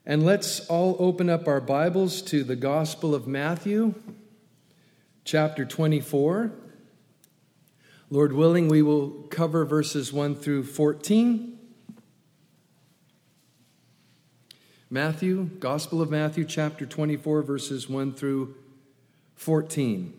And let's all open up our Bibles to the Gospel of Matthew, chapter 24. Lord willing, we will cover verses 1 through 14. Gospel of Matthew, chapter 24, verses 1 through 14.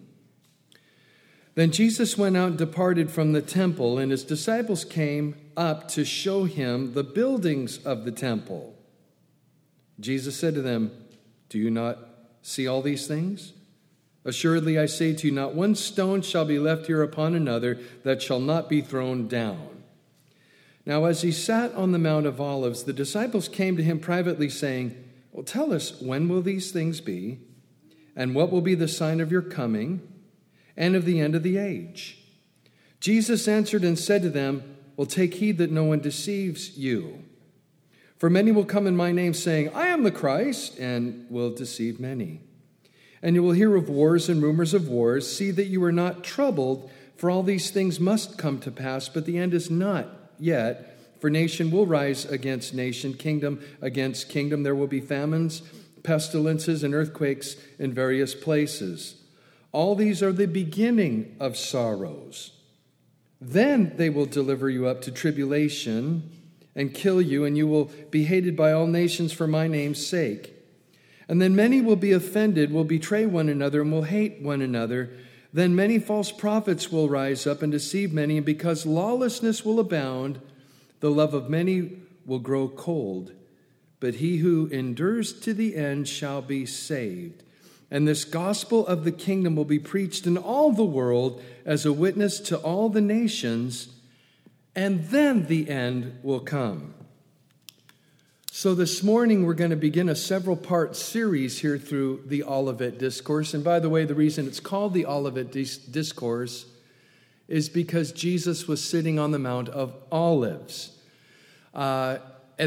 Then Jesus went out and departed from the temple, and his disciples came up to show him the buildings of the temple. Jesus said to them, "Do you not see all these things? Assuredly, I say to you, not one stone shall be left here upon another that shall not be thrown down." Now, as he sat on the Mount of Olives, the disciples came to him privately, saying, "Well, tell us, when will these things be? And what will be the sign of your coming and of the end of the age?" Jesus answered and said to them, "Well, take heed that no one deceives you. For many will come in my name, saying, 'I am the Christ,' and will deceive many. And you will hear of wars and rumors of wars. See that you are not troubled, for all these things must come to pass, but the end is not yet. For nation will rise against nation, kingdom against kingdom. There will be famines, pestilences, and earthquakes in various places. All these are the beginning of sorrows. Then they will deliver you up to tribulation and kill you, and you will be hated by all nations for my name's sake. And then many will be offended, will betray one another, and will hate one another. Then many false prophets will rise up and deceive many, and because lawlessness will abound, the love of many will grow cold. But he who endures to the end shall be saved. And this gospel of the kingdom will be preached in all the world as a witness to all the nations, and then the end will come." So this morning we're going to begin a several-part series here through the Olivet Discourse. And by the way, the reason it's called the Olivet Discourse is because Jesus was sitting on the Mount of Olives. So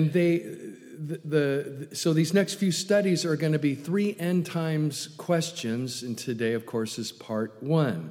these next few studies are going to be 3 end times questions, and today, of course, is part 1.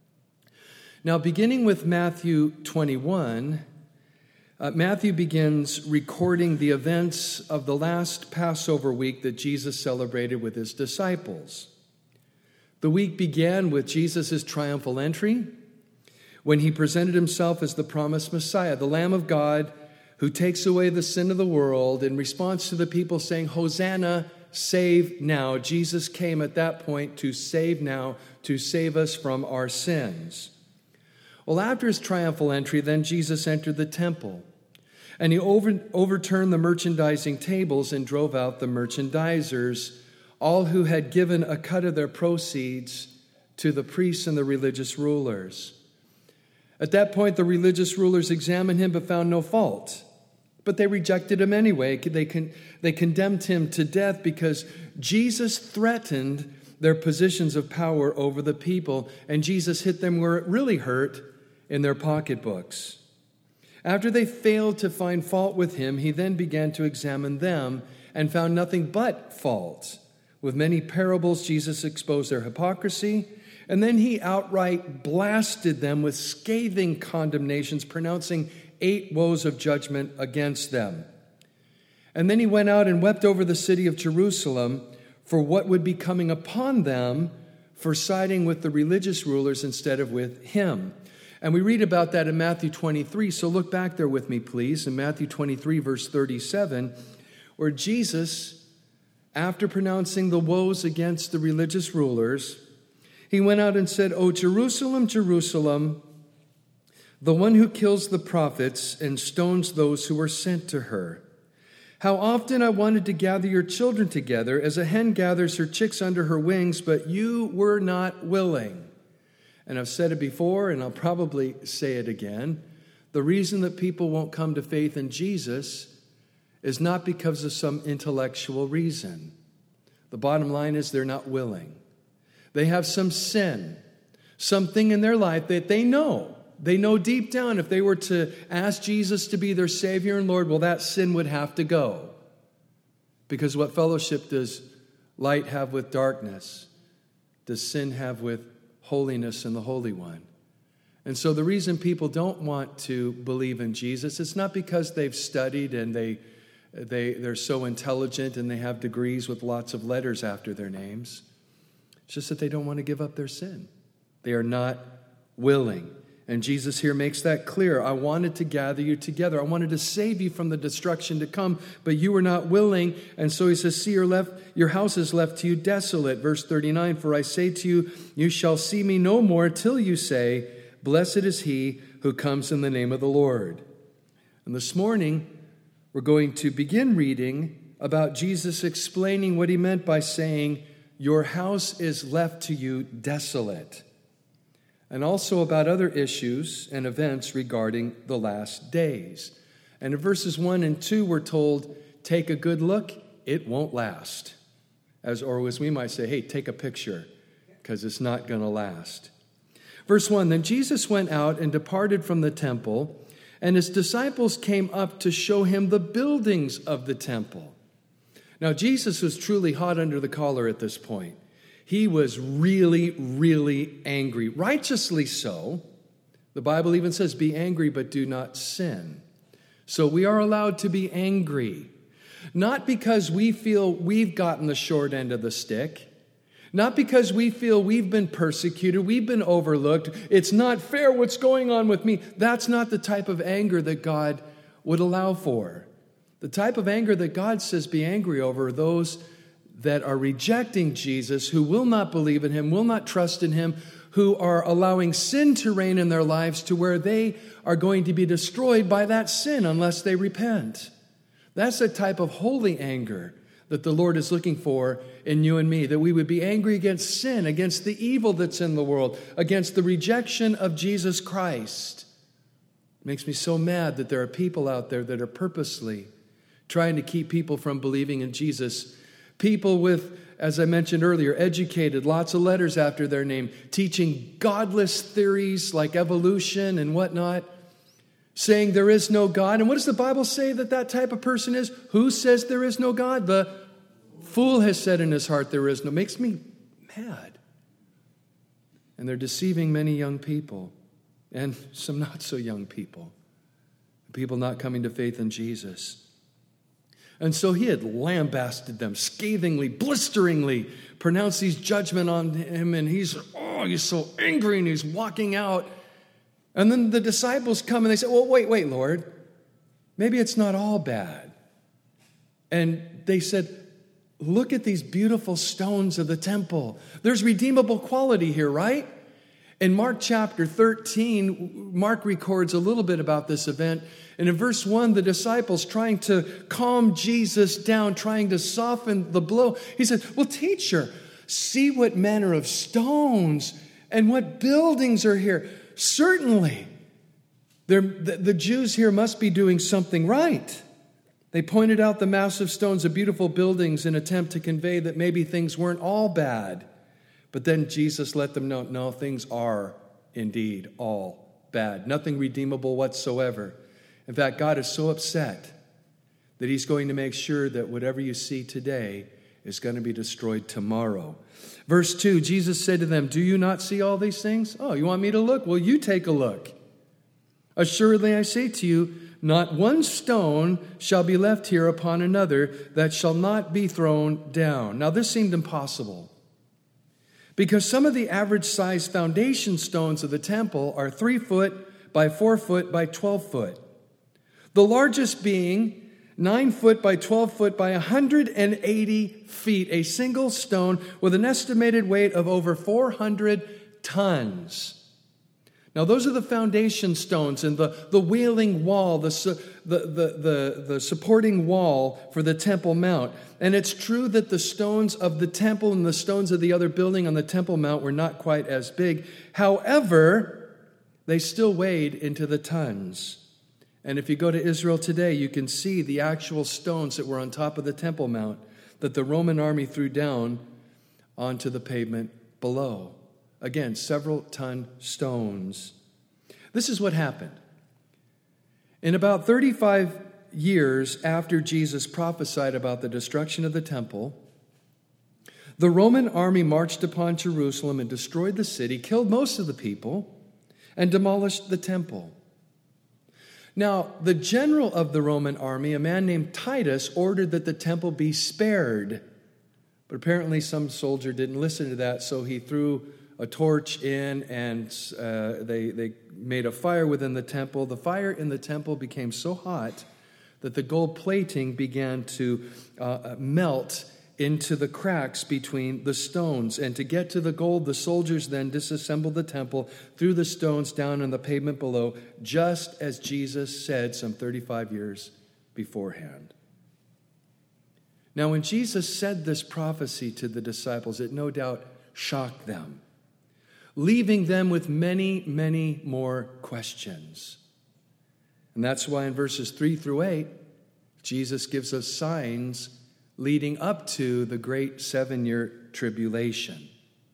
Now, beginning with Matthew 21, Matthew begins recording the events of the last Passover week that Jesus celebrated with his disciples. The week began with Jesus' triumphal entry, when he presented himself as the promised Messiah, the Lamb of God, who takes away the sin of the world. In response to the people saying, "Hosanna, save now," Jesus came at that point to save now, to save us from our sins. Well, after his triumphal entry, then Jesus entered the temple, and he overturned the merchandising tables and drove out the merchandisers, all who had given a cut of their proceeds to the priests and the religious rulers. At that point, the religious rulers examined him but found no fault. But they rejected him anyway. They condemned him to death because Jesus threatened their positions of power over the people, and Jesus hit them where it really hurt, in their pocketbooks. After they failed to find fault with him, he then began to examine them and found nothing but fault. With many parables, Jesus exposed their hypocrisy, and then he outright blasted them with scathing condemnations, pronouncing 8 woes of judgment against them. And then he went out and wept over the city of Jerusalem for what would be coming upon them for siding with the religious rulers instead of with him. And we read about that in Matthew 23, so look back there with me, please, in Matthew 23, verse 37, where Jesus, after pronouncing the woes against the religious rulers, he went out and said, "O Jerusalem, Jerusalem, the one who kills the prophets and stones those who are sent to her. How often I wanted to gather your children together as a hen gathers her chicks under her wings, but you were not willing." And I've said it before, and I'll probably say it again. The reason that people won't come to faith in Jesus is not because of some intellectual reason. The bottom line is they're not willing. They have some sin, something in their life that they know. They know deep down if they were to ask Jesus to be their Savior and Lord, well, that sin would have to go. Because what fellowship does light have with darkness? Does sin have with holiness and the Holy One? And so the reason people don't want to believe in Jesus, it's not because they've studied and they They're so intelligent and they have degrees with lots of letters after their names. It's just that they don't want to give up their sin. They are not willing. And Jesus here makes that clear. I wanted to gather you together. I wanted to save you from the destruction to come, but you were not willing. And so he says, see, your house is left to you desolate. Verse 39, for I say to you, you shall see me no more till you say, blessed is he who comes in the name of the Lord. And this morning, we're going to begin reading about Jesus explaining what he meant by saying, your house is left to you desolate. And also about other issues and events regarding the last days. And in verses 1 and 2, we're told, take a good look, it won't last. Or as we might say, hey, take a picture, because it's not going to last. Verse 1, then Jesus went out and departed from the temple, and his disciples came up to show him the buildings of the temple. Now, Jesus was truly hot under the collar at this point. He was really, really angry. Righteously so. The Bible even says, be angry, but do not sin. So we are allowed to be angry. Not because we feel we've gotten the short end of the stick. Not because we feel we've been persecuted, we've been overlooked. It's not fair what's going on with me. That's not the type of anger that God would allow for. The type of anger that God says be angry over are those that are rejecting Jesus, who will not believe in him, will not trust in him, who are allowing sin to reign in their lives to where they are going to be destroyed by that sin unless they repent. That's a type of holy anger that the Lord is looking for in you and me, that we would be angry against sin, against the evil that's in the world, against the rejection of Jesus Christ. It makes me so mad that there are people out there that are purposely trying to keep people from believing in Jesus. People with, as I mentioned earlier, educated, lots of letters after their name, teaching godless theories like evolution and whatnot, saying there is no God. And what does the Bible say that type of person is? Who says there is no God? The fool has said in his heart there is no. Makes me mad. And they're deceiving many young people and some not so young people. People not coming to faith in Jesus. And so he had lambasted them scathingly, blisteringly, pronounced these judgment on him, and he's so angry, and he's walking out. And then the disciples come and they say, well, wait, Lord, maybe it's not all bad. And they said, look at these beautiful stones of the temple. There's redeemable quality here, right? In Mark chapter 13, Mark records a little bit about this event. And in verse 1, the disciples trying to calm Jesus down, trying to soften the blow, he said, well, teacher, see what manner of stones and what buildings are here. Certainly, the Jews here must be doing something right. They pointed out the massive stones of beautiful buildings in an attempt to convey that maybe things weren't all bad. But then Jesus let them know, no, things are indeed all bad. Nothing redeemable whatsoever. In fact, God is so upset that he's going to make sure that whatever you see today is going to be destroyed tomorrow. Verse 2, Jesus said to them, do you not see all these things? Oh, you want me to look? Well, you take a look. Assuredly, I say to you, not one stone shall be left here upon another that shall not be thrown down. Now, this seemed impossible because some of the average size foundation stones of the temple are 3 foot by 4 foot by 12 foot. The largest being 9 foot by 12 foot by 180 feet, a single stone with an estimated weight of over 400 tons. Now, those are the foundation stones and the wailing wall, the supporting wall for the Temple Mount. And it's true that the stones of the temple and the stones of the other building on the Temple Mount were not quite as big. However, they still weighed into the tons. And if you go to Israel today, you can see the actual stones that were on top of the Temple Mount that the Roman army threw down onto the pavement below. Again, several ton stones. This is what happened. In about 35 years after Jesus prophesied about the destruction of the temple, the Roman army marched upon Jerusalem and destroyed the city, killed most of the people, and demolished the temple. Now, the general of the Roman army, a man named Titus, ordered that the temple be spared. But apparently some soldier didn't listen to that, so he threw a torch in, and they made a fire within the temple. The fire in the temple became so hot that the gold plating began to melt into the cracks between the stones. And to get to the gold, the soldiers then disassembled the temple, threw the stones down on the pavement below, just as Jesus said some 35 years beforehand. Now, when Jesus said this prophecy to the disciples, it no doubt shocked them, leaving them with many, many more questions. And that's why in verses 3 through 8, Jesus gives us signs leading up to the great 7-year tribulation.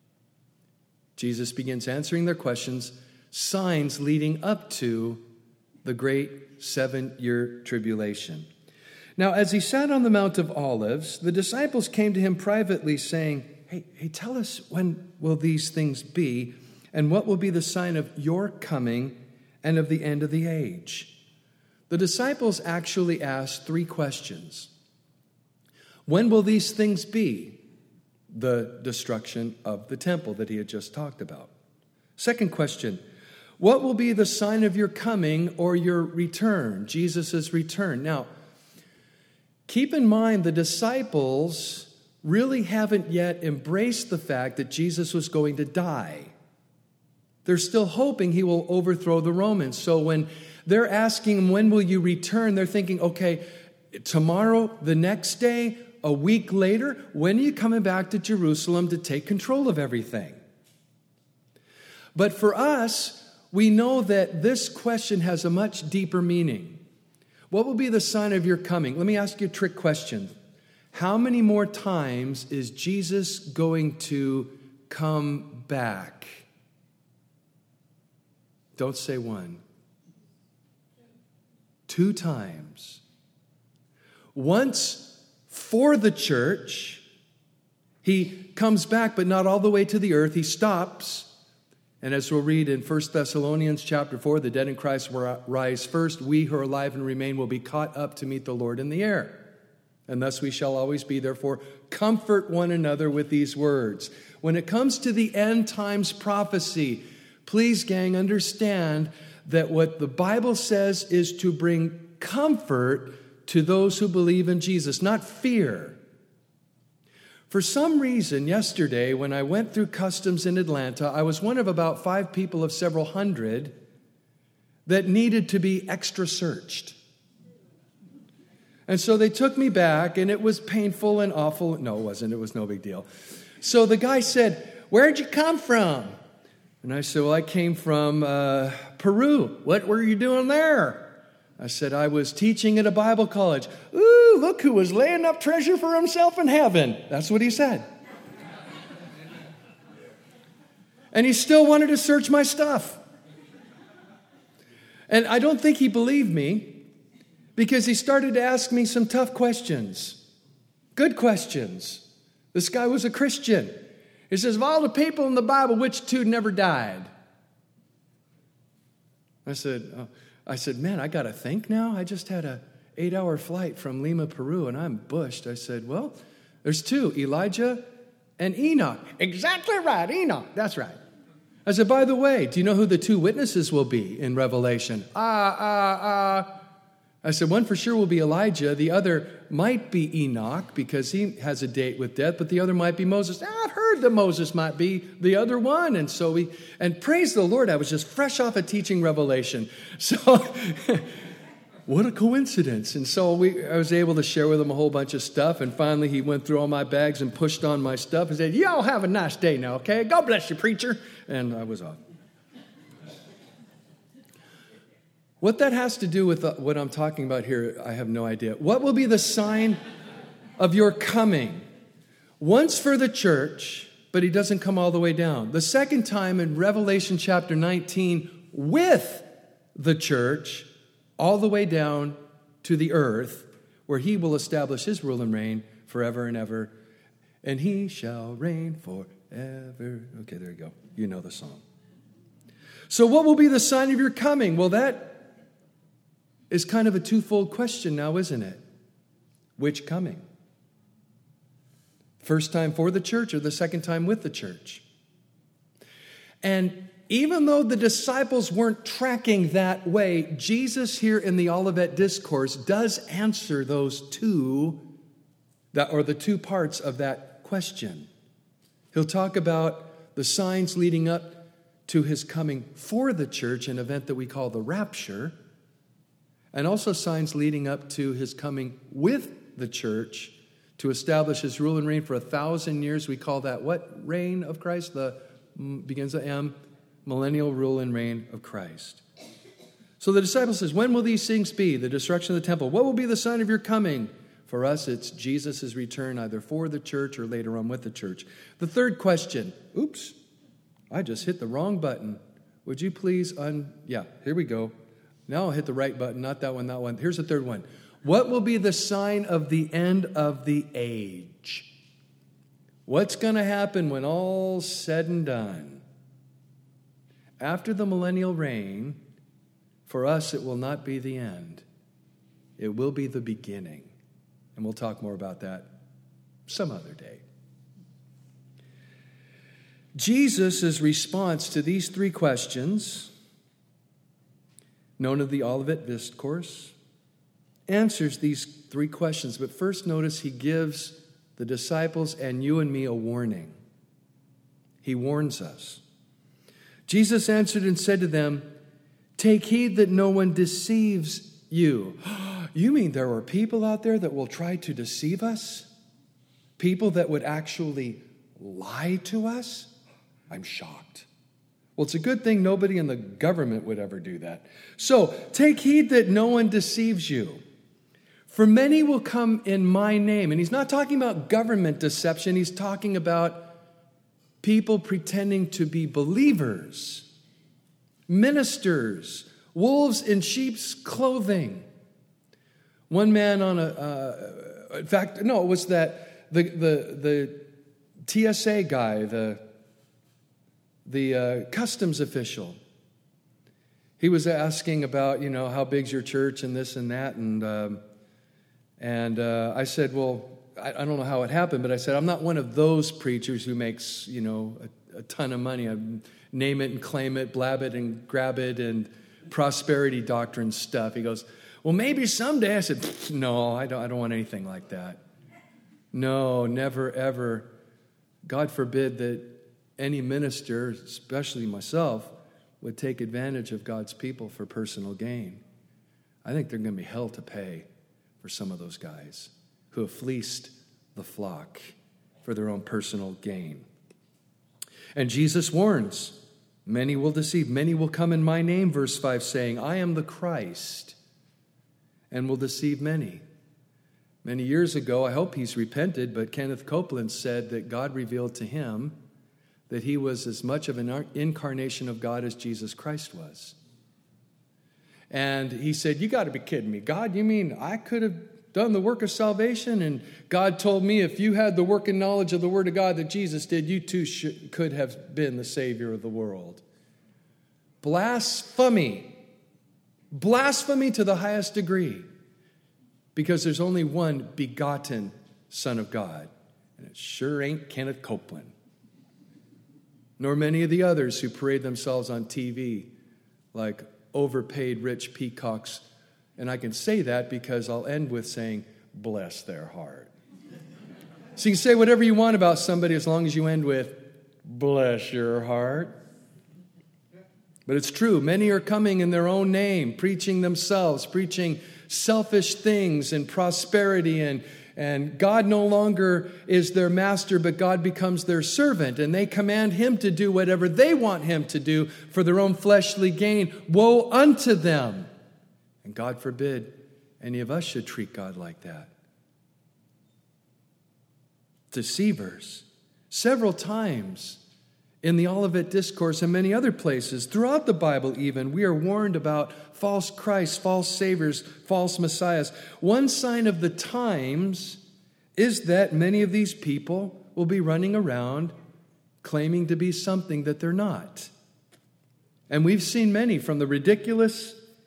Jesus begins answering their questions, signs leading up to the great 7-year tribulation. Now, as he sat on the Mount of Olives, the disciples came to him privately saying, Hey, tell us, when will these things be, and what will be the sign of your coming and of the end of the age? The disciples actually asked 3 questions. When will these things be? The destruction of the temple that he had just talked about. Second question, what will be the sign of your coming or your return, Jesus' return? Now, keep in mind the disciples really haven't yet embraced the fact that Jesus was going to die. They're still hoping he will overthrow the Romans. So when they're asking him, when will you return? They're thinking, okay, tomorrow, the next day, a week later, when are you coming back to Jerusalem to take control of everything? But for us, we know that this question has a much deeper meaning. What will be the sign of your coming? Let me ask you a trick question. How many more times is Jesus going to come back? Don't say 1. 2 times. Once for the church, he comes back, but not all the way to the earth. He stops. And as we'll read in 1 Thessalonians chapter 4, the dead in Christ will rise first. We who are alive and remain will be caught up to meet the Lord in the air. And thus we shall always be. Therefore, comfort one another with these words. When it comes to the end times prophecy, please, gang, understand that what the Bible says is to bring comfort to those who believe in Jesus, not fear. For some reason, yesterday, when I went through customs in Atlanta, I was one of about 5 people of several hundred that needed to be extra searched. And so they took me back, and it was painful and awful. No, it wasn't. It was no big deal. So the guy said, "Where'd you come from?" And I said, "Well, I came from Peru." "What were you doing there?" I said, "I was teaching at a Bible college." "Ooh, look who was laying up treasure for himself in heaven." That's what he said. And he still wanted to search my stuff. And I don't think he believed me, because he started to ask me some tough questions. Good questions. This guy was a Christian. He says, "Of all the people in the Bible, which 2 never died?" I said, "Man, I got to think now. I just had a 8-hour flight from Lima, Peru, and I'm bushed." I said, "Well, there's 2, Elijah and Enoch." "Exactly right, Enoch. That's right." I said, "By the way, do you know who the 2 witnesses will be in Revelation?" I said, "One for sure will be Elijah. The other might be Enoch, because he has a date with death, but the other might be Moses." "I've heard that Moses might be the other one." And praise the Lord, I was just fresh off of teaching Revelation. So, what a coincidence. And so I was able to share with him a whole bunch of stuff. And finally, he went through all my bags and pushed on my stuff and said, "Y'all have a nice day now, okay? God bless you, preacher." And I was off. What that has to do with what I'm talking about here, I have no idea. What will be the sign of your coming? Once for the church, but he doesn't come all the way down. The second time in Revelation chapter 19 with the church, all the way down to the earth, where he will establish his rule and reign forever and ever. And he shall reign forever. Okay, there you go. You know the song. So what will be the sign of your coming? Well, that is kind of a twofold question now, isn't it? Which coming? First time for the church or the second time with the church? And even though the disciples weren't tracking that way, Jesus here in the Olivet Discourse does answer those two, the two parts of that question. He'll talk about the signs leading up to his coming for the church, an event that we call the rapture, and also signs leading up to his coming with the church to establish his rule and reign for 1,000 years. We call that what reign of Christ? The begins with M, millennial rule and reign of Christ. So the disciple says, when will these things be? The destruction of the temple. What will be the sign of your coming? For us, it's Jesus' return either for the church or later on with the church. The third question. Oops, I just hit the wrong button. Would you please yeah, here we go. Now I'll hit the right button, not that one, that one. Here's the third one. What will be the sign of the end of the age? What's going to happen when all's said and done? After the millennial reign, for us it will not be the end. It will be the beginning. And we'll talk more about that some other day. Jesus' response to these three questions, known as the Olivet Discourse, answers these three questions. But first, notice he gives the disciples and you and me a warning. He warns us. Jesus answered and said to them, take heed that no one deceives you. You mean there are people out there that will try to deceive us? People that would actually lie to us? I'm shocked. Well, it's a good thing nobody in the government would ever do that. So, take heed that no one deceives you. For many will come in my name. And he's not talking about government deception. He's talking about people pretending to be believers, ministers, wolves in sheep's clothing. One man on it was that the TSA guy, the customs official. He was asking about, how big's your church and this and that. And I said, well, I don't know how it happened, but I said, I'm not one of those preachers who makes, a ton of money. I name it and claim it, blab it and grab it, and prosperity doctrine stuff. He goes, well, maybe someday. I said, no, I don't want anything like that. No, never, ever. God forbid that any minister, especially myself, would take advantage of God's people for personal gain. I think there's going to be hell to pay for some of those guys who have fleeced the flock for their own personal gain. And Jesus warns, many will deceive, many will come in my name, verse 5, saying, I am the Christ, and will deceive many. Many years ago, I hope he's repented, but Kenneth Copeland said that God revealed to him that he was as much of an incarnation of God as Jesus Christ was. And he said, you got to be kidding me. God, you mean I could have done the work of salvation? And God told me if you had the work and knowledge of the Word of God that Jesus did, you too could have been the Savior of the world. Blasphemy. Blasphemy to the highest degree. Because there's only one begotten Son of God. And it sure ain't Kenneth Copeland. Nor many of the others who parade themselves on TV like overpaid rich peacocks. And I can say that because I'll end with saying, bless their heart. So you can say whatever you want about somebody as long as you end with, bless your heart. But it's true. Many are coming in their own name, preaching themselves, preaching selfish things and prosperity, and God no longer is their master, but God becomes their servant, and they command him to do whatever they want him to do for their own fleshly gain. Woe unto them. And God forbid any of us should treat God like that. Deceivers. Several times in the Olivet Discourse and many other places, throughout the Bible even, we are warned about false Christs, false saviors, false messiahs. One sign of the times is that many of these people will be running around claiming to be something that they're not. And we've seen many, from the ridiculous,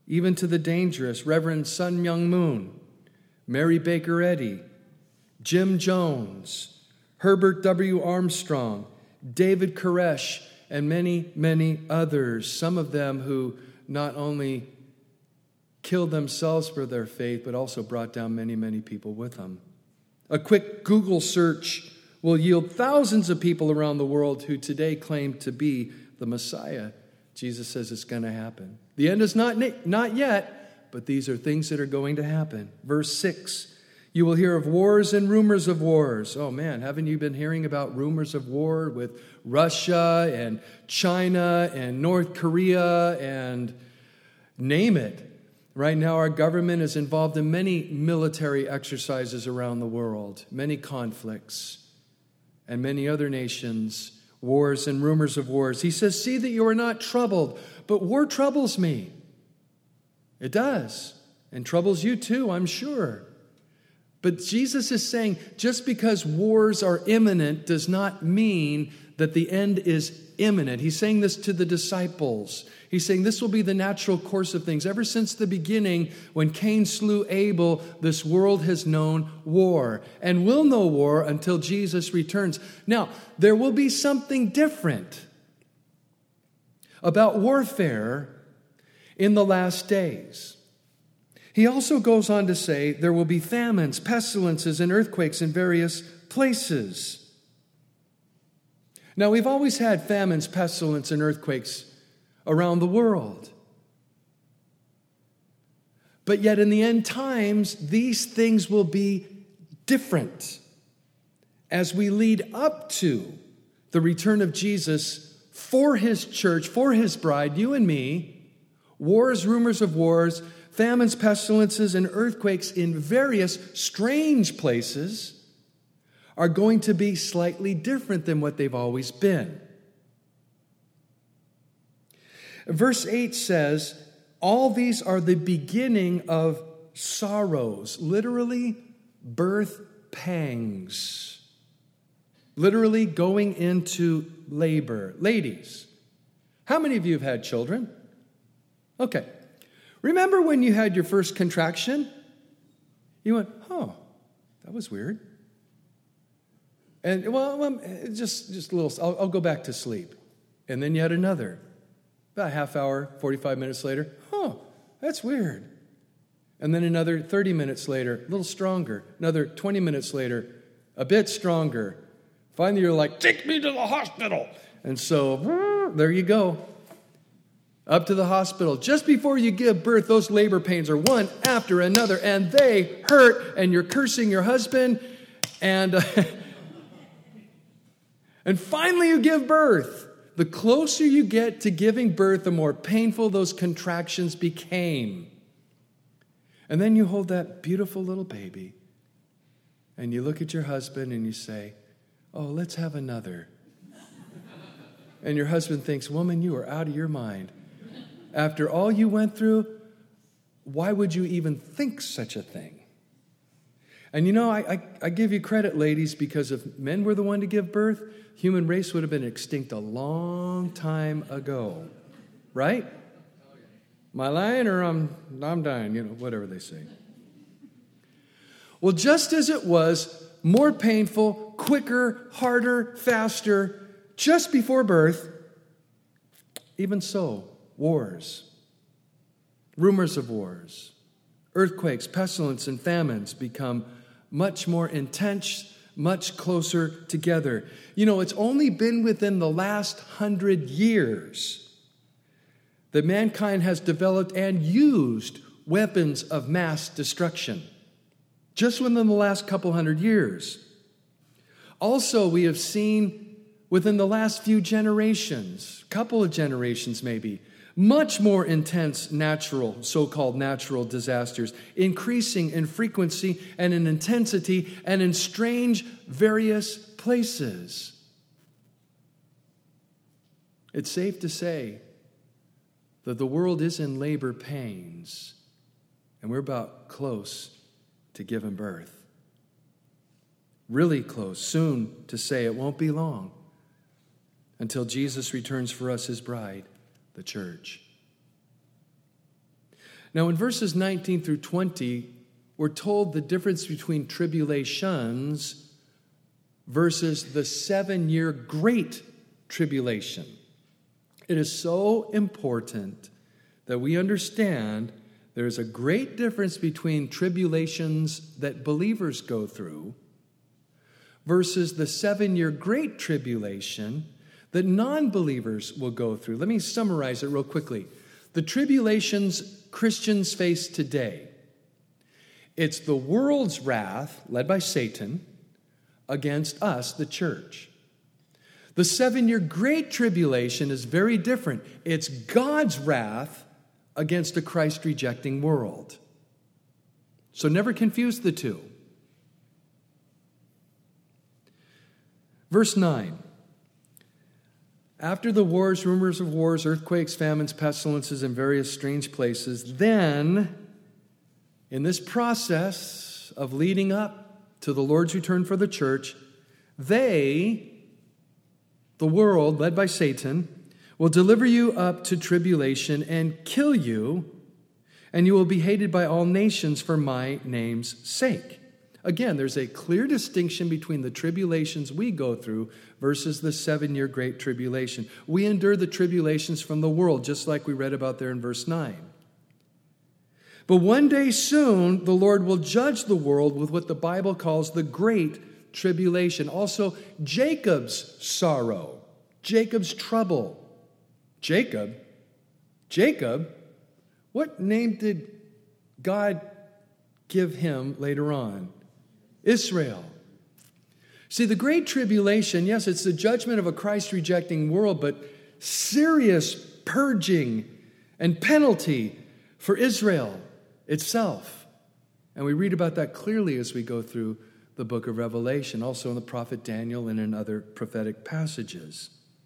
even to the dangerous Reverend Sun Myung Moon, Mary Baker Eddy, Jim Jones, Herbert W. Armstrong, David Koresh, and many, many others, some of them who not only killed themselves for their faith, but also brought down many, many people with them. A quick Google search will yield thousands of people around the world who today claim to be the Messiah. Jesus says it's going to happen. The end is not yet, but these are things that are going to happen. Verse 6, you will hear of wars and rumors of wars. Oh man, haven't you been hearing about rumors of war with Russia and China and North Korea and name it? Right now, our government is involved in many military exercises around the world, many conflicts, and many other nations, wars and rumors of wars. He says, see that you are not troubled, but war troubles me. It does, and troubles you too, I'm sure. But Jesus is saying, just because wars are imminent does not mean that the end is imminent. He's saying this to the disciples. He's saying this will be the natural course of things. Ever since the beginning, when Cain slew Abel, this world has known war and will know war until Jesus returns. Now, there will be something different about warfare in the last days. He also goes on to say there will be famines, pestilences, and earthquakes in various places. Now, we've always had famines, pestilence, and earthquakes around the world. But yet in the end times, these things will be different as we lead up to the return of Jesus for his church, for his bride, you and me. Wars, rumors of wars, famines, pestilences, and earthquakes in various strange places are going to be slightly different than what they've always been. Verse 8 says, all these are the beginning of sorrows, literally birth pangs, literally going into labor. Ladies, how many of you have had children? Okay. Remember when you had your first contraction? You went, oh, that was weird. And, well, just a little, I'll go back to sleep. And then you had another. About a half hour, 45 minutes later, oh, that's weird. And then another 30 minutes later, a little stronger. Another 20 minutes later, a bit stronger. Finally, you're like, take me to the hospital. And so, there you go. Up to the hospital. Just before you give birth, those labor pains are one after another, and they hurt, and you're cursing your husband, and and finally you give birth. The closer you get to giving birth, the more painful those contractions became. And then you hold that beautiful little baby, and you look at your husband and you say, oh, let's have another. And your husband thinks, woman, you are out of your mind. After all you went through, why would you even think such a thing? And you know, I give you credit, ladies, because if men were the one to give birth, human race would have been extinct a long time ago. Right? Am I lying or I'm dying? You know, whatever they say. Well, just as it was more painful, quicker, harder, faster, just before birth, even so, wars, rumors of wars, earthquakes, pestilence, and famines become much more intense, much closer together. You know, it's only been within the last 100 years that mankind has developed and used weapons of mass destruction. Just within the last couple 100 years. Also, we have seen within the last few generations, couple of generations maybe, much more intense natural, so-called natural disasters, increasing in frequency and in intensity and in strange various places. It's safe to say that the world is in labor pains, and we're about close to giving birth. Really close, soon to say it won't be long until Jesus returns for us, his bride, the church. Now, in verses 19 through 20, we're told the difference between tribulations versus the 7-year great tribulation. It is so important that we understand there is a great difference between tribulations that believers go through versus the 7-year great tribulation that non-believers will go through. Let me summarize it real quickly. The tribulations Christians face today, it's the world's wrath, led by Satan, against us, the church. The 7-year great tribulation is very different. It's God's wrath against a Christ-rejecting world. So never confuse the two. Verse 9. After the wars, rumors of wars, earthquakes, famines, pestilences, and various strange places, then, in this process of leading up to the Lord's return for the church, they, the world, led by Satan, will deliver you up to tribulation and kill you, and you will be hated by all nations for my name's sake. Again, there's a clear distinction between the tribulations we go through versus the 7-year great tribulation. We endure the tribulations from the world, just like we read about there in verse 9. But one day soon, the Lord will judge the world with what the Bible calls the great tribulation. Also, Jacob's sorrow, Jacob's trouble. Jacob? What name did God give him later on? Israel. See, the Great Tribulation, yes, it's the judgment of a Christ-rejecting world, but serious purging and penalty for Israel itself. And we read about that clearly as we go through the book of Revelation, also in the prophet Daniel and in other prophetic passages.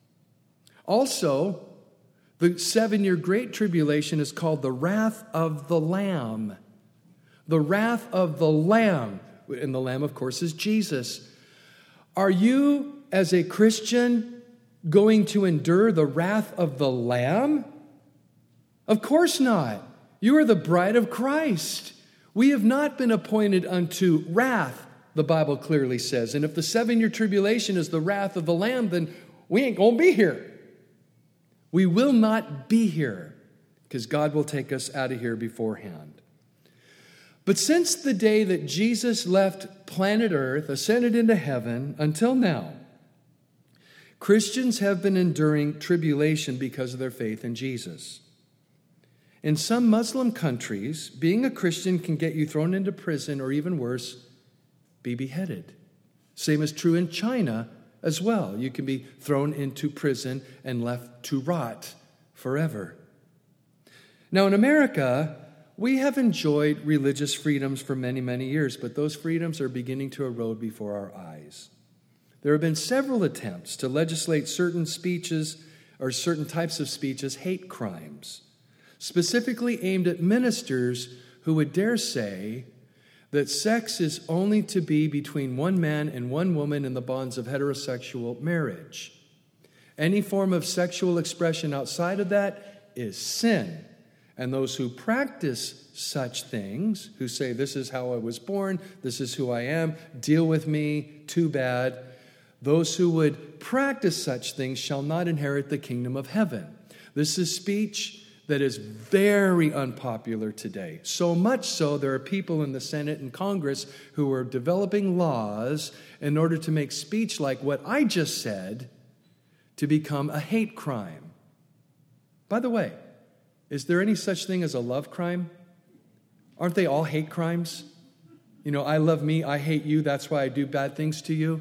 Also, the 7-year Great Tribulation is called the wrath of the Lamb. The wrath of the Lamb. And the Lamb, of course, is Jesus. Are you, as a Christian, going to endure the wrath of the Lamb? Of course not. You are the bride of Christ. We have not been appointed unto wrath, the Bible clearly says. And if the 7-year tribulation is the wrath of the Lamb, then we ain't going to be here. We will not be here because God will take us out of here beforehand. But since the day that Jesus left planet Earth, ascended into heaven, until now, Christians have been enduring tribulation because of their faith in Jesus. In some Muslim countries, being a Christian can get you thrown into prison or even worse, be beheaded. Same is true in China as well. You can be thrown into prison and left to rot forever. Now in America, we have enjoyed religious freedoms for many, many years, but those freedoms are beginning to erode before our eyes. There have been several attempts to legislate certain speeches or certain types of speech as hate crimes, specifically aimed at ministers who would dare say that sex is only to be between one man and one woman in the bonds of heterosexual marriage. Any form of sexual expression outside of that is sin. And those who practice such things, who say, this is how I was born, this is who I am, deal with me, too bad, those who would practice such things shall not inherit the kingdom of heaven. This is speech that is very unpopular today. So much so, there are people in the Senate and Congress who are developing laws in order to make speech like what I just said to become a hate crime. By the way, is there any such thing as a love crime? Aren't they all hate crimes? You know, I love me, I hate you, that's why I do bad things to you.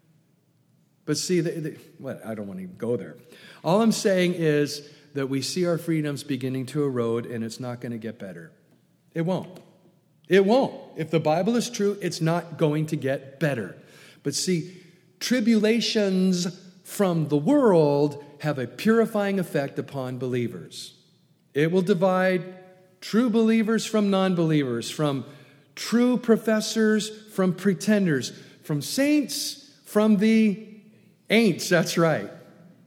But see, I don't want to even go there. All I'm saying is that we see our freedoms beginning to erode, and it's not going to get better. It won't. It won't. If the Bible is true, it's not going to get better. But see, tribulations from the world have a purifying effect upon believers. It will divide true believers from non-believers, from true professors from pretenders, from saints from the ain'ts. That's right.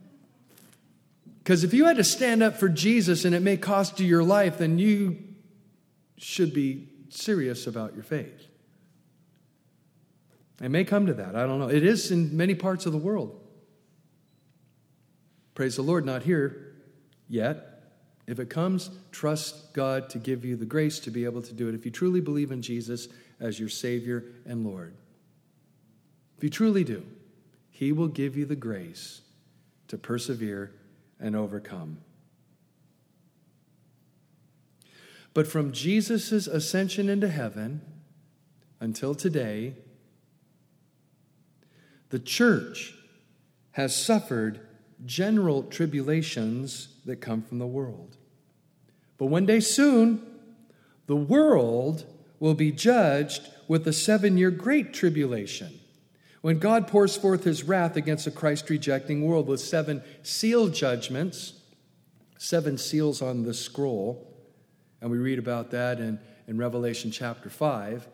Because if you had to stand up for Jesus and it may cost you your life, then you should be serious about your faith. It may come to that. I don't know. It is in many parts of the world. Praise the Lord, not here yet. If it comes, trust God to give you the grace to be able to do it. If you truly believe in Jesus as your Savior and Lord, if you truly do, He will give you the grace to persevere and overcome. But from Jesus' ascension into heaven until today, the church has suffered general tribulations that come from the world. But one day soon, the world will be judged with the 7-year great tribulation, when God pours forth His wrath against a Christ-rejecting world with 7 seal judgments, 7 seals on the scroll, and we read about that in Revelation chapter 5.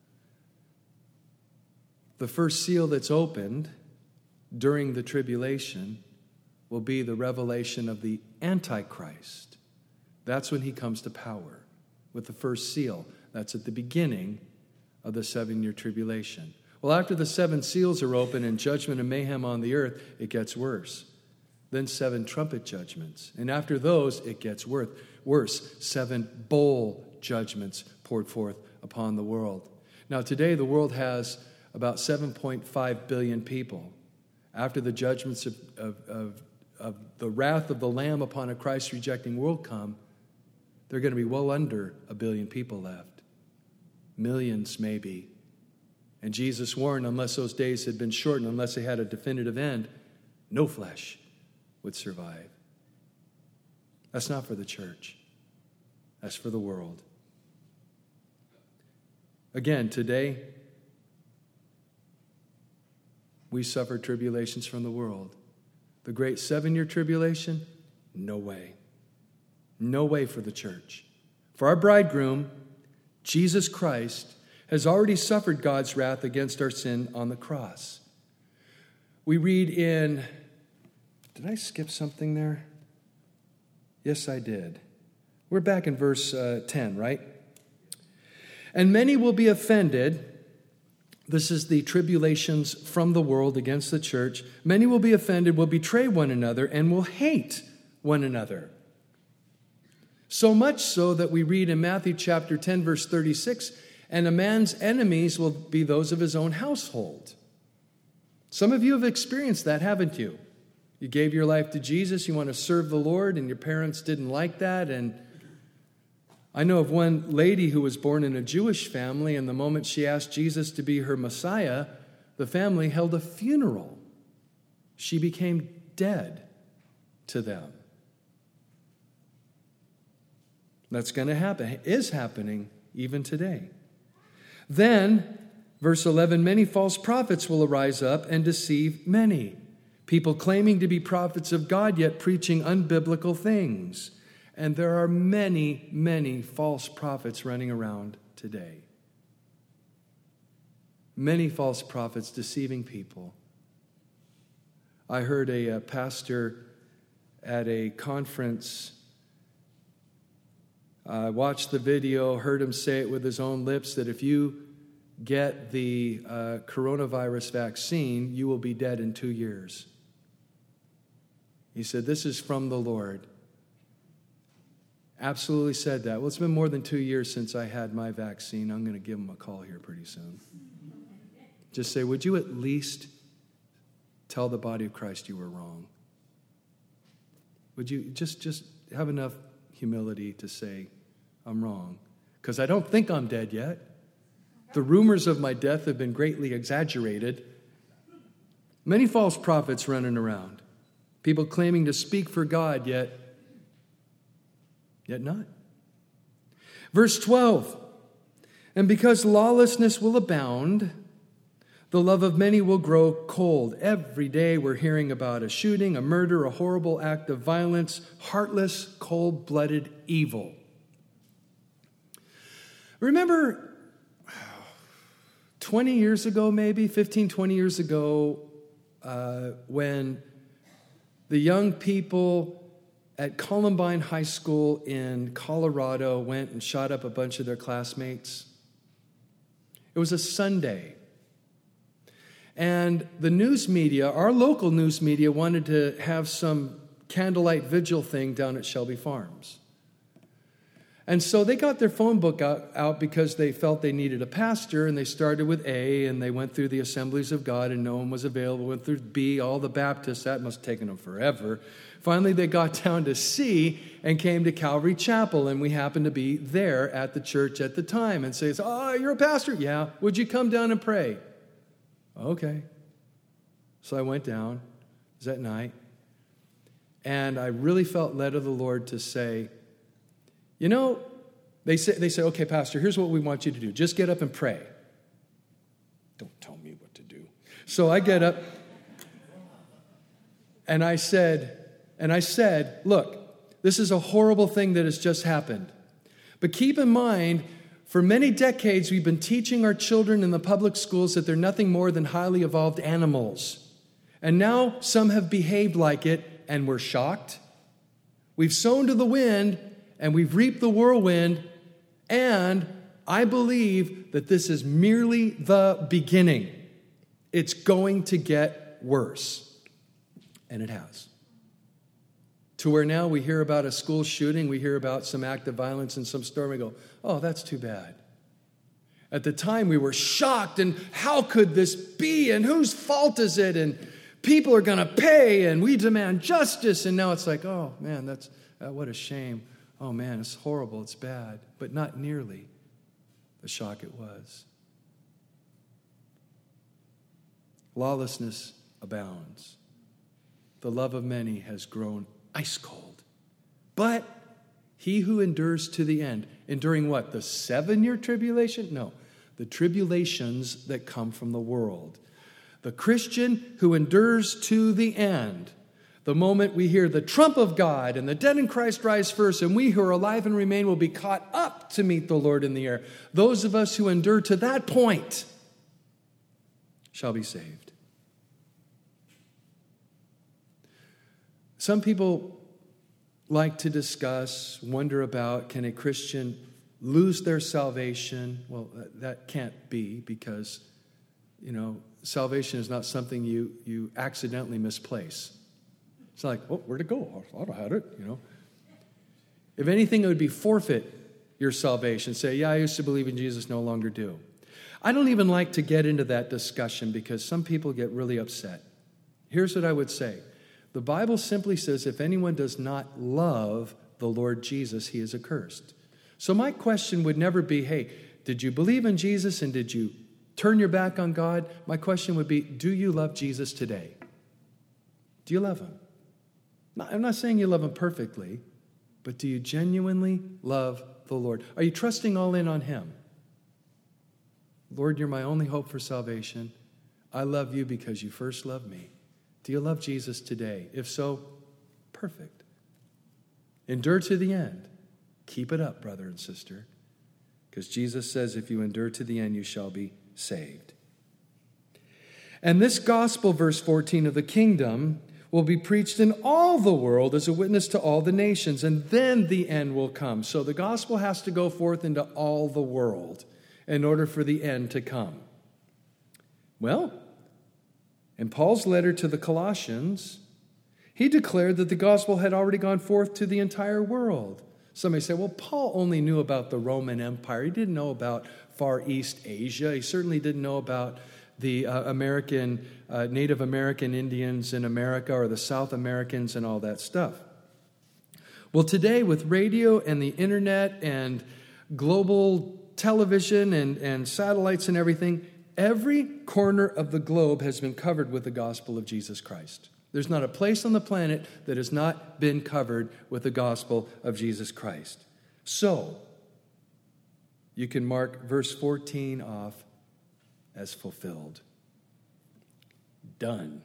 The first seal that's opened during the tribulation will be the revelation of the Antichrist. That's when he comes to power with the first seal. That's at the beginning of the 7-year tribulation. Well, after the 7 seals are open and judgment and mayhem on the earth, it gets worse. Then 7 trumpet judgments. And after those, it gets worse. 7 bowl judgments poured forth upon the world. Now, today, the world has about 7.5 billion people. After the judgments of the wrath of the Lamb upon a Christ-rejecting world come, there are going to be well under 1 billion people left. Millions, maybe. And Jesus warned, unless those days had been shortened, unless they had a definitive end, no flesh would survive. That's not for the church. That's for the world. Again, today, we suffer tribulations from the world. The great 7-year tribulation? No way. No way for the church. For our bridegroom, Jesus Christ, has already suffered God's wrath against our sin on the cross. We read in, did I skip something there? Yes, I did. We're back in verse 10, right? And many will be offended. This is the tribulations from the world against the church. Many will be offended, will betray one another, and will hate one another. So much so that we read in Matthew chapter 10, verse 36, and a man's enemies will be those of his own household. Some of you have experienced that, haven't you? You gave your life to Jesus, you want to serve the Lord, and your parents didn't like that. And I know of one lady who was born in a Jewish family, and the moment she asked Jesus to be her Messiah, the family held a funeral. She became dead to them. That's going to happen. It is happening even today. Then, verse 11, many false prophets will arise up and deceive many. People claiming to be prophets of God, yet preaching unbiblical things. And there are many, many false prophets running around today. Many false prophets deceiving people. I heard a pastor at a conference. I watched the video, heard him say it with his own lips, that if you get the coronavirus vaccine, you will be dead in 2 years. He said, this is from the Lord. Absolutely said that. Well, it's been more than 2 years since I had my vaccine. I'm going to give him a call here pretty soon. Just say, would you at least tell the body of Christ you were wrong? Would you just have enough humility to say, I'm wrong? Because I don't think I'm dead yet. The rumors of my death have been greatly exaggerated. Many false prophets running around. People claiming to speak for God, yet not. Verse 12, and because lawlessness will abound, the love of many will grow cold. Every day we're hearing about a shooting, a murder, a horrible act of violence, heartless, cold-blooded evil. Remember 20 years ago, maybe 15, 20 years ago, when the young people at Columbine High School in Colorado went and shot up a bunch of their classmates. It was a Sunday. And the news media, our local news media, wanted to have some candlelight vigil thing down at Shelby Farms. And so they got their phone book out because they felt they needed a pastor, and they started with A, and they went through the Assemblies of God, and no one was available. Went through B, all the Baptists. That must have taken them forever. Finally, they got down to C and came to Calvary Chapel, and we happened to be there at the church at the time. And says, "Oh, you're a pastor?" "Yeah." "Would you come down and pray?" "Okay." So I went down. It was at night. And I really felt led of the Lord to say, you know, they say, "Okay, Pastor, here's what we want you to do. Just get up and pray." Don't tell me what to do. So I get up, and I said, "Look, this is a horrible thing that has just happened. But keep in mind, for many decades, we've been teaching our children in the public schools that they're nothing more than highly evolved animals. And now some have behaved like it, and we're shocked. We've sown to the wind, and we've reaped the whirlwind, and I believe that this is merely the beginning. It's going to get worse." And it has. To where now we hear about a school shooting, we hear about some act of violence in some store, and we go, "Oh, that's too bad." At the time, we were shocked, and how could this be, and whose fault is it, and people are going to pay, and we demand justice. And now it's like, oh, man, that's what a shame. Oh, man, it's horrible, it's bad. But not nearly the shock it was. Lawlessness abounds. The love of many has grown ice cold. But he who endures to the end, enduring what? The 7-year tribulation? No, the tribulations that come from the world. The Christian who endures to the end, the moment we hear the trump of God and the dead in Christ rise first, and we who are alive and remain will be caught up to meet the Lord in the air. Those of us who endure to that point shall be saved. Some people like to discuss, wonder about, can a Christian lose their salvation? Well, that can't be, because, salvation is not something you accidentally misplace. It's not like, oh, where'd it go? I thought I had it, If anything, it would be forfeit your salvation. Say, yeah, I used to believe in Jesus, no longer do. I don't even like to get into that discussion because some people get really upset. Here's what I would say. The Bible simply says if anyone does not love the Lord Jesus, he is accursed. So my question would never be, hey, did you believe in Jesus and did you turn your back on God? My question would be, do you love Jesus today? Do you love him? I'm not saying you love him perfectly, but do you genuinely love the Lord? Are you trusting all in on him? Lord, you're my only hope for salvation. I love you because you first loved me. Do you love Jesus today? If so, perfect. Endure to the end. Keep it up, brother and sister, because Jesus says if you endure to the end, you shall be saved. And this gospel, verse 14, of the kingdom will be preached in all the world as a witness to all the nations, and then the end will come. So the gospel has to go forth into all the world in order for the end to come. Well, in Paul's letter to the Colossians, he declared that the gospel had already gone forth to the entire world. Somebody say, well, Paul only knew about the Roman Empire. He didn't know about Far East Asia. He certainly didn't know about the Native American Indians in America or the South Americans and all that stuff. Well, today with radio and the internet and global television and satellites and everything, every corner of the globe has been covered with the gospel of Jesus Christ. There's not a place on the planet that has not been covered with the gospel of Jesus Christ. So, you can mark verse 14 off as fulfilled. Done.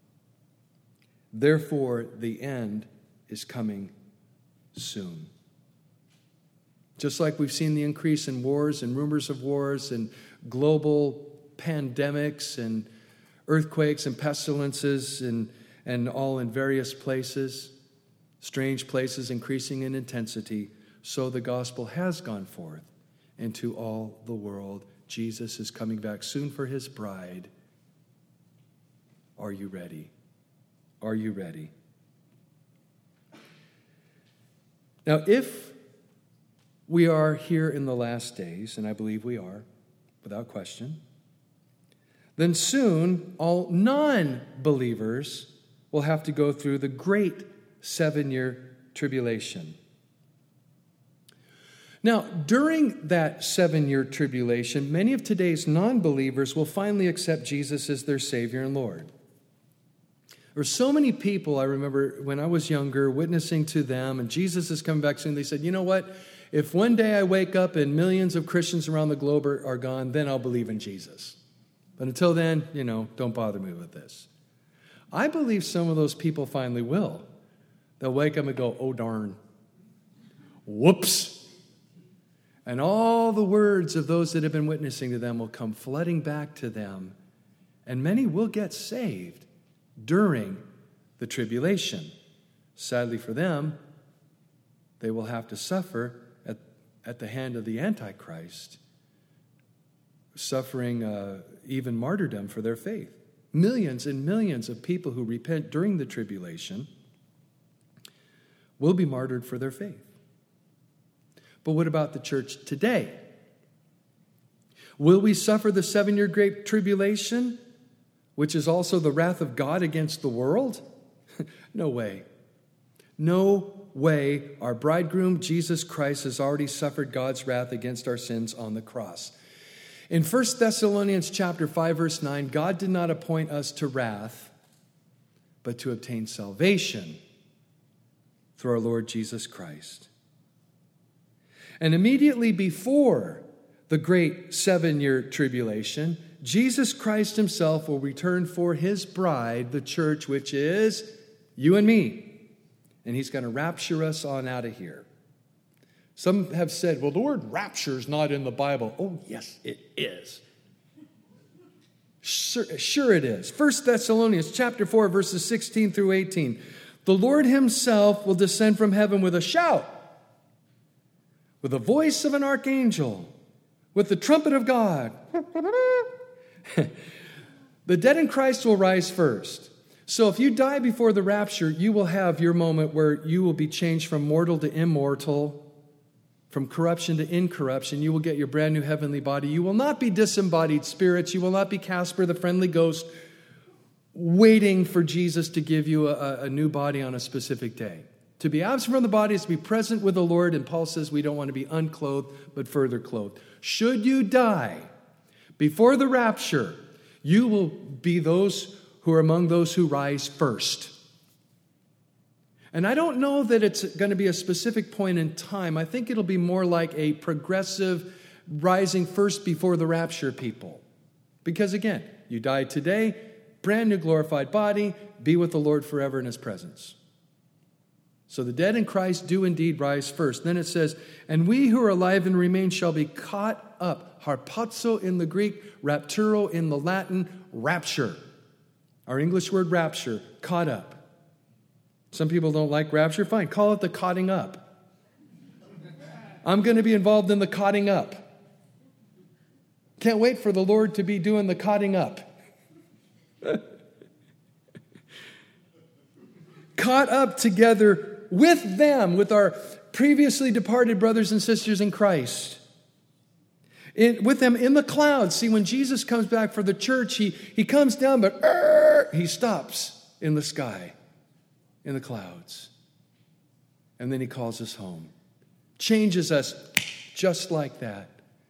Therefore, the end is coming soon. Just like we've seen the increase in wars and rumors of wars and global pandemics and earthquakes and pestilences and all in various places, strange places increasing in intensity, so the gospel has gone forth into all the world. Jesus is coming back soon for his bride. Are you ready? Are you ready? Now, if we are here in the last days, and I believe we are, without question, then soon all non-believers will have to go through the great 7-year tribulation. Now, during that 7-year tribulation, many of today's non-believers will finally accept Jesus as their Savior and Lord. There were so many people, I remember when I was younger, witnessing to them, and Jesus is coming back soon. They said, you know what? If one day I wake up and millions of Christians around the globe are gone, then I'll believe in Jesus. But until then, don't bother me with this. I believe some of those people finally will. They'll wake up and go, oh, darn. Whoops. And all the words of those that have been witnessing to them will come flooding back to them. And many will get saved during the tribulation. Sadly for them, they will have to suffer at the hand of the Antichrist, suffering even martyrdom for their faith. Millions and millions of people who repent during the tribulation will be martyred for their faith. But what about the church today? Will we suffer the 7-year great tribulation, which is also the wrath of God against the world? No way. No way. Our bridegroom, Jesus Christ, has already suffered God's wrath against our sins on the cross. In 1 Thessalonians chapter 5, verse 9, God did not appoint us to wrath, but to obtain salvation through our Lord Jesus Christ. And immediately before the great 7-year tribulation, Jesus Christ himself will return for his bride, the church, which is you and me. And he's going to rapture us on out of here. Some have said, well, the word rapture is not in the Bible. Oh, yes, it is. Sure it is. 1 Thessalonians chapter 4, verses 16 through 18. The Lord himself will descend from heaven with a shout, with the voice of an archangel, with the trumpet of God. The dead in Christ will rise first. So if you die before the rapture, you will have your moment where you will be changed from mortal to immortal, from corruption to incorruption. You will get your brand new heavenly body. You will not be disembodied spirits. You will not be Casper the friendly ghost waiting for Jesus to give you a new body on a specific day. To be absent from the body is to be present with the Lord, and Paul says we don't want to be unclothed, but further clothed. Should you die before the rapture, you will be those who are among those who rise first. And I don't know that it's going to be a specific point in time. I think it'll be more like a progressive rising first before the rapture people. Because again, you die today, brand new glorified body, be with the Lord forever in his presence. So the dead in Christ do indeed rise first. Then it says, and we who are alive and remain shall be caught up. Harpazo in the Greek, rapturo in the Latin, rapture. Our English word rapture, caught up. Some people don't like rapture. Fine, call it the caughting up. I'm going to be involved in the caughting up. Can't wait for the Lord to be doing the caughting up. Caught up together with them, with our previously departed brothers and sisters in Christ. With them in the clouds. See, when Jesus comes back for the church, he comes down, but he stops in the sky, in the clouds. And then he calls us home. Changes us just like that.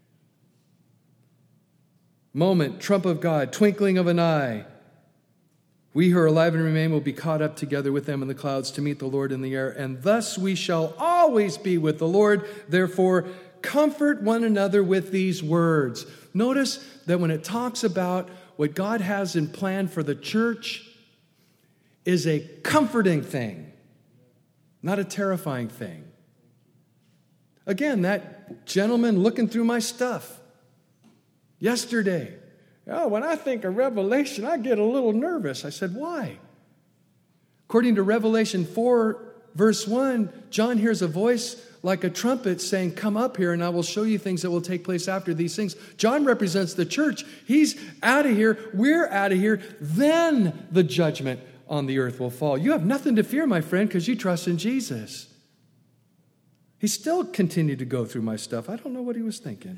Moment, trump of God, twinkling of an eye. We who are alive and remain will be caught up together with them in the clouds to meet the Lord in the air. And thus we shall always be with the Lord. Therefore, comfort one another with these words. Notice that when it talks about what God has in plan for the church is a comforting thing, not a terrifying thing. Again, that gentleman looking through my stuff yesterday. Oh, when I think of Revelation, I get a little nervous. I said, why? According to Revelation 4, verse 1, John hears a voice like a trumpet saying, come up here and I will show you things that will take place after these things. John represents the church. He's out of here. We're out of here. Then the judgment on the earth will fall. You have nothing to fear, my friend, because you trust in Jesus. He still continued to go through my stuff. I don't know what he was thinking.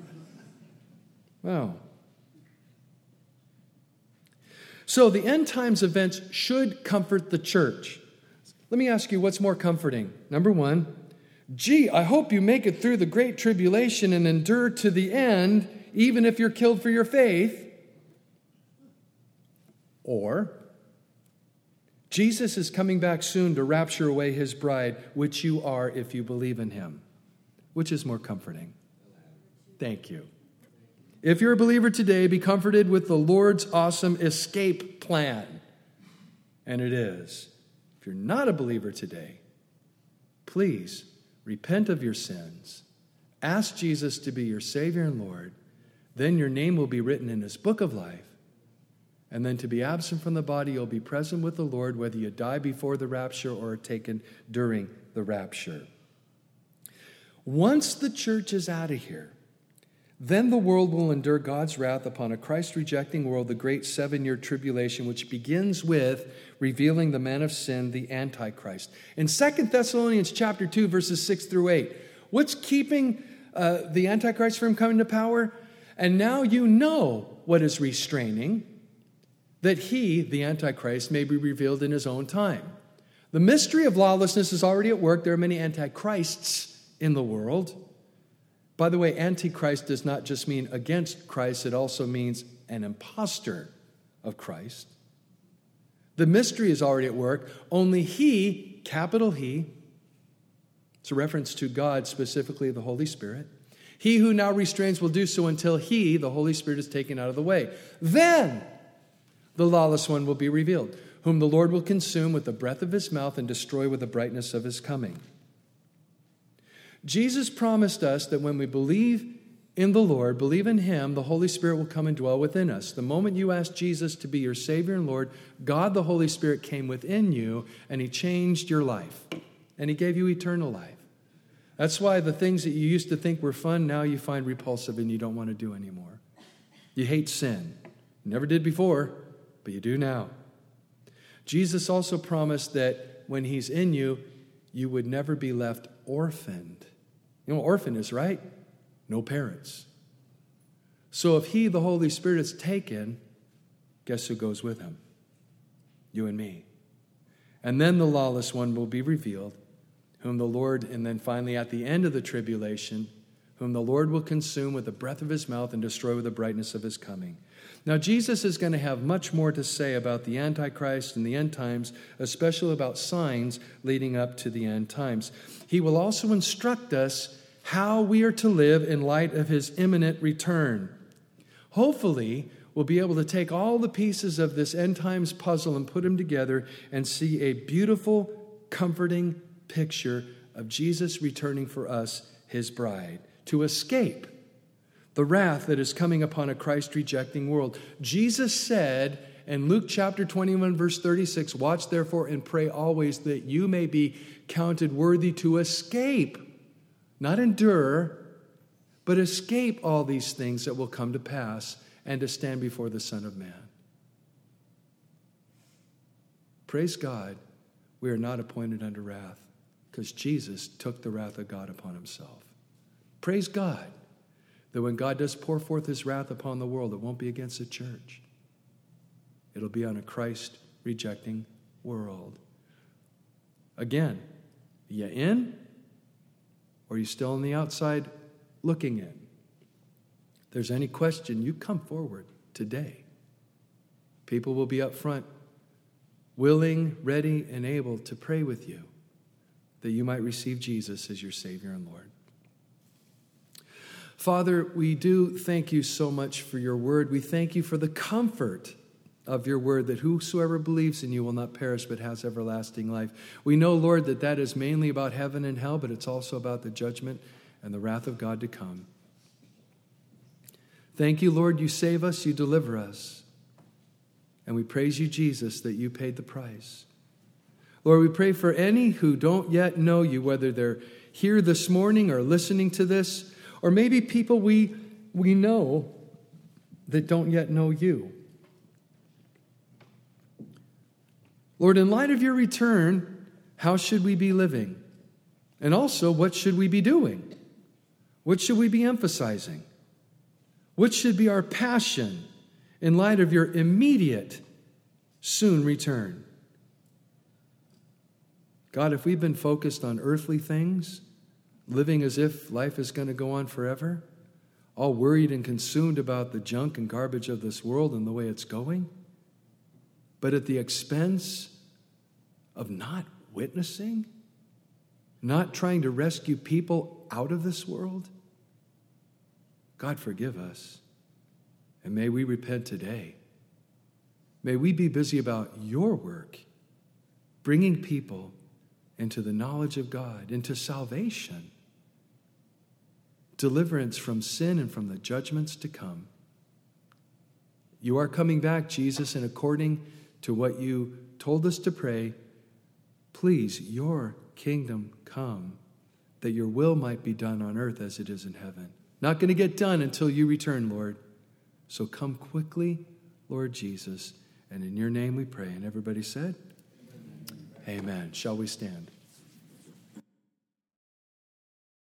Wow. So the end times events should comfort the church. Let me ask you, what's more comforting? Number one, gee, I hope you make it through the great tribulation and endure to the end, even if you're killed for your faith. Or, Jesus is coming back soon to rapture away his bride, which you are if you believe in him. Which is more comforting? Thank you. If you're a believer today, be comforted with the Lord's awesome escape plan. And it is. If you're not a believer today, please repent of your sins. Ask Jesus to be your Savior and Lord. Then your name will be written in his book of life. And then to be absent from the body, you'll be present with the Lord, whether you die before the rapture or are taken during the rapture. Once the church is out of here, then the world will endure God's wrath upon a Christ-rejecting world, the great 7-year tribulation, which begins with revealing the man of sin, the Antichrist. In 2 Thessalonians chapter 2, verses 6 through 8, what's keeping the Antichrist from coming to power? And now you know what is restraining, that he, the Antichrist, may be revealed in his own time. The mystery of lawlessness is already at work. There are many Antichrists in the world. By the way, Antichrist does not just mean against Christ, it also means an imposter of Christ. The mystery is already at work. Only he, capital He, it's a reference to God, specifically the Holy Spirit. He who now restrains will do so until he, the Holy Spirit, is taken out of the way. Then the lawless one will be revealed, whom the Lord will consume with the breath of his mouth and destroy with the brightness of his coming. Jesus promised us that when we believe in the Lord, believe in him, the Holy Spirit will come and dwell within us. The moment you ask Jesus to be your Savior and Lord, God the Holy Spirit came within you and he changed your life and he gave you eternal life. That's why the things that you used to think were fun, now you find repulsive and you don't want to do anymore. You hate sin. You never did before, but you do now. Jesus also promised that when he's in you, you would never be left orphaned. You know what orphan is, right? No parents. So if he, the Holy Spirit, is taken, guess who goes with him? You and me. And then the lawless one will be revealed, whom the Lord, and then finally at the end of the tribulation, whom the Lord will consume with the breath of his mouth and destroy with the brightness of his coming. Now, Jesus is going to have much more to say about the Antichrist and the end times, especially about signs leading up to the end times. He will also instruct us how we are to live in light of his imminent return. Hopefully, we'll be able to take all the pieces of this end times puzzle and put them together and see a beautiful, comforting picture of Jesus returning for us, his bride, to escape the wrath that is coming upon a Christ-rejecting world. Jesus said in Luke chapter 21, verse 36, "Watch therefore and pray always that you may be counted worthy to escape," not endure, but escape all these things that will come to pass and to stand before the Son of Man. Praise God, we are not appointed unto wrath because Jesus took the wrath of God upon himself. Praise God that when God does pour forth his wrath upon the world, it won't be against the church. It'll be on a Christ-rejecting world. Again, are you in? Or are you still on the outside looking in? If there's any question, you come forward today. People will be up front, willing, ready, and able to pray with you that you might receive Jesus as your Savior and Lord. Father, we do thank you so much for your word. We thank you for the comfort of your word, that whosoever believes in you will not perish but has everlasting life. We know, Lord, that that is mainly about heaven and hell, but it's also about the judgment and the wrath of God to come. Thank you, Lord, you save us, you deliver us. And we praise you, Jesus, that you paid the price. Lord, we pray for any who don't yet know you, whether they're here this morning or listening to this, or maybe people we know that don't yet know you. Lord, in light of your return, how should we be living? And also, what should we be doing? What should we be emphasizing? What should be our passion in light of your immediate, soon return? God, if we've been focused on earthly things, living as if life is going to go on forever, all worried and consumed about the junk and garbage of this world and the way it's going, but at the expense of not witnessing, not trying to rescue people out of this world, God, forgive us. And may we repent today. May we be busy about your work, bringing people into the knowledge of God, into salvation, deliverance from sin and from the judgments to come. You are coming back, Jesus, and according to what you told us to pray, please, your kingdom come, that your will might be done on earth as it is in heaven. Not going to get done until you return, Lord. So come quickly, Lord Jesus. And in your name we pray. And everybody said, Amen. Shall we stand?